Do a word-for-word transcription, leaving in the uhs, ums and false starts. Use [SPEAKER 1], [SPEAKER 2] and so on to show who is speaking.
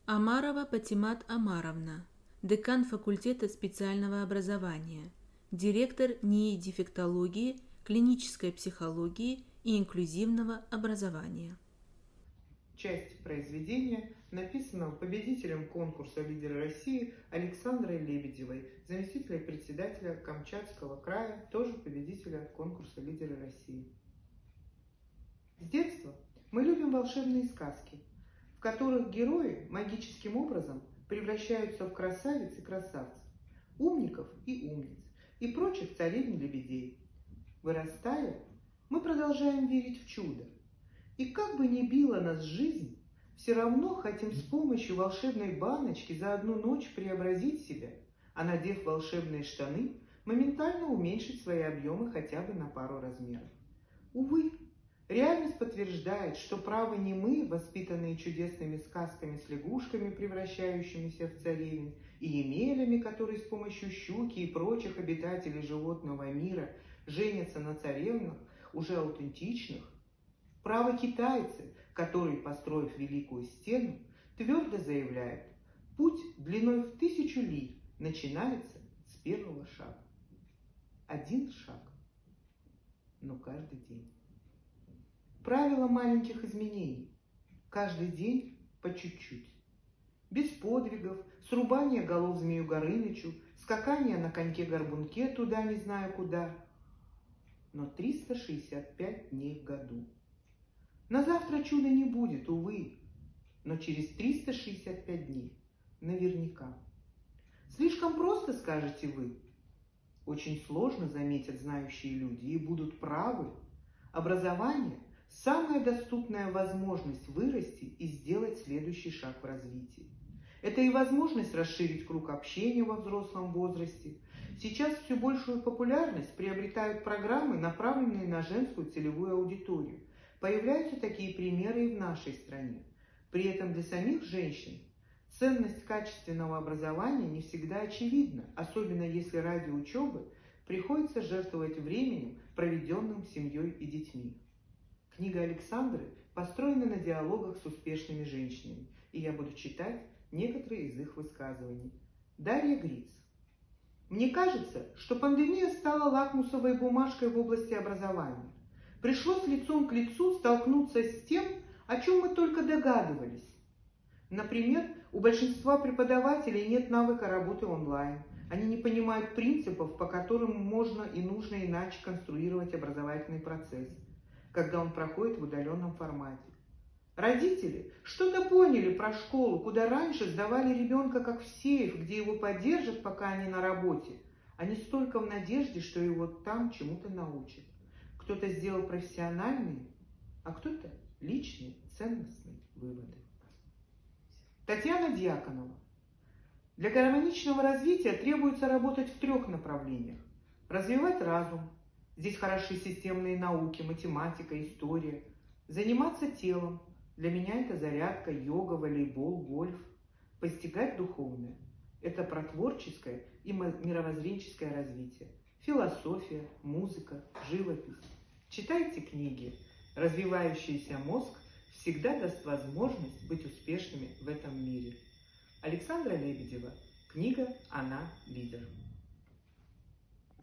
[SPEAKER 1] Омарова Патимат Омаровна, декан факультета специального образования, директор НИИ дефектологии, клинической психологии и инклюзивного образования.
[SPEAKER 2] Часть произведения, написанного победителем конкурса «Лидеры России» Александрой Лебедевой, заместителя председателя Камчатского края, тоже победителя конкурса «Лидеры России». С детства мы любим волшебные сказки, в которых герои магическим образом превращаются в красавиц и красавцев, умников и умниц и прочих царевн-лебедей. Вырастая, мы продолжаем верить в чудо. И как бы ни била нас жизнь, все равно хотим с помощью волшебной баночки за одну ночь преобразить себя, а надев волшебные штаны, моментально уменьшить свои объемы хотя бы на пару размеров. Увы, реальность подтверждает, что правы не мы, воспитанные чудесными сказками с лягушками, превращающимися в царевен, и емелями, которые с помощью щуки и прочих обитателей животного мира женятся на царевнах, уже аутентичных. Правы китайцы, которые, построив Великую Стену, твердо заявляют: путь длиной в тысячу ли начинается с первого шага. Один шаг, но каждый день. Правило маленьких изменений. Каждый день по чуть-чуть. Без подвигов, срубания голов Змею Горынычу, скакания на коньке-горбунке туда не знаю куда. Но триста шестьдесят пять дней в году. На завтра чуда не будет, увы, но через триста шестьдесят пять дней наверняка. Слишком просто, скажете вы. Очень сложно, заметят знающие люди, и будут правы. Образование – самая доступная возможность вырасти и сделать следующий шаг в развитии. Это и возможность расширить круг общения во взрослом возрасте. Сейчас все большую популярность приобретают программы, направленные на женскую целевую аудиторию. Появляются такие примеры и в нашей стране. При этом для самих женщин ценность качественного образования не всегда очевидна, особенно если ради учебы приходится жертвовать временем, проведенным семьей и детьми. Книга Александры построена на диалогах с успешными женщинами, и я буду читать некоторые из их высказываний. Дарья Гриц. Мне кажется, что пандемия стала лакмусовой бумажкой в области образования. Пришлось лицом к лицу столкнуться с тем, о чем мы только догадывались. Например, у большинства преподавателей нет навыка работы онлайн. Они не понимают принципов, по которым можно и нужно иначе конструировать образовательный процесс, когда он проходит в удаленном формате. Родители что-то поняли про школу, куда раньше сдавали ребенка как в сейф, где его поддержат, пока они на работе, а не столько в надежде, что его там чему-то научат. Кто-то сделал профессиональные, а кто-то личные, ценностные выводы. Татьяна Дьяконова. Для гармоничного развития требуется работать в трех направлениях. Развивать разум. Здесь хороши системные науки, математика, история. Заниматься телом. Для меня это зарядка, йога, волейбол, гольф. Постигать духовное. Это про творческое и мировоззренческое развитие. Философия, музыка, живопись. Читайте книги. Развивающийся мозг всегда даст возможность быть успешными в этом мире. Александра Лебедева. Книга «Она лидер».